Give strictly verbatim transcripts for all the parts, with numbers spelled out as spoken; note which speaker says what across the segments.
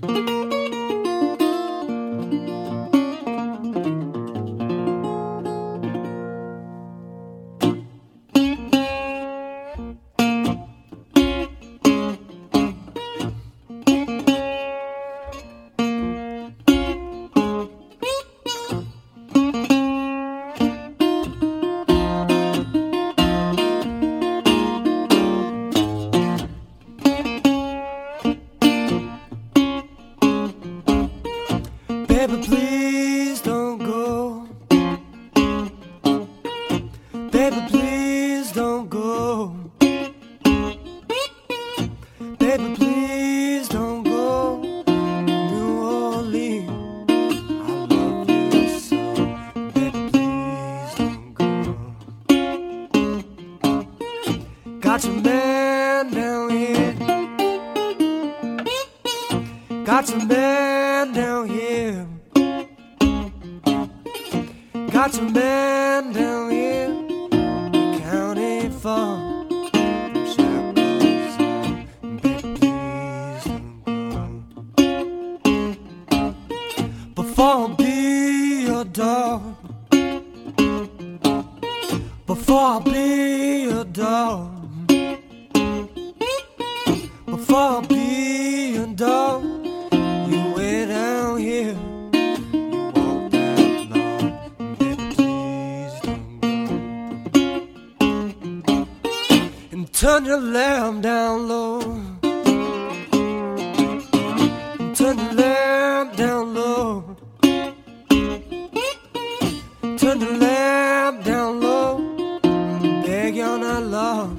Speaker 1: Baby, please don't go. Baby, please don't go. Baby, please don't go. New Orleans, I love you so. Baby, please don't go. Got your man down here. Got your man down here. Got your man down here. County Farm. Shackles on. Baby, please don't go. Before I'll be your dog. Before I'll be your dog. Before I'll be your dog. You way down here. You walk that long. Baby, please don't go. And turn your lamp down low. And turn your lamp down low. Turn the lamp down low. Beg you're not long.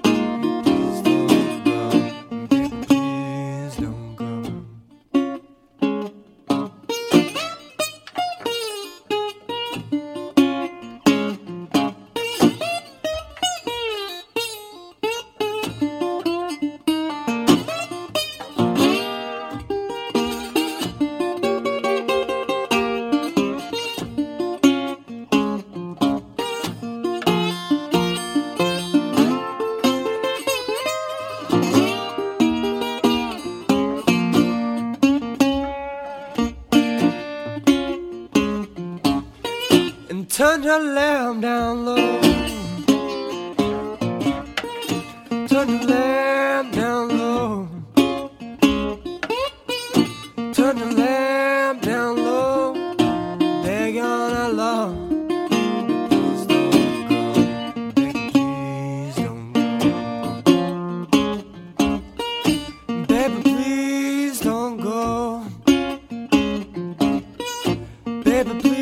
Speaker 1: And turn your lamp down low. Turn your lamp down low. Turn your lamp down low. Beg on our love. Please don't go. Baby, please don't go. Baby, please don't go. Baby, please.